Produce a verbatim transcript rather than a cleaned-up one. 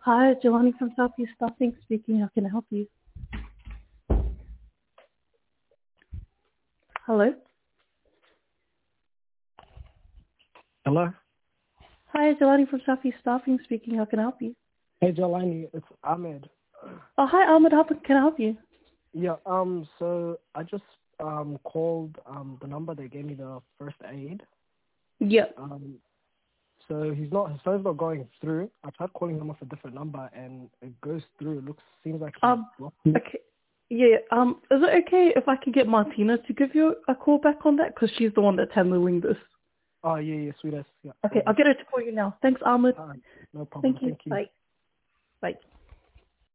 Hi, Jelani from Southeast Staffing speaking. How can I help you? Hello? Hello? Hi, Jelani from Southeast Staffing speaking. How can I help you? Hey, Jelani, it's Ahmed. Oh, hi, Ahmed. How can I help you? Yeah, um, so I just um called um the number they gave me, the first aid. Yep. Um, so he's not his phone's not going through. I tried calling him off a different number and it goes through. It looks seems like he's Um, blocked me. okay. Yeah, um, is it okay if I could get Martina to give you a call back on that? Because she's the one that's handling this. Oh yeah, yeah, sweetest. Yeah, Okay, all I'll good. get her to call you now. Thanks, Ahmed. Alright, no problem. Thank you. Thank you. Bye. Bye.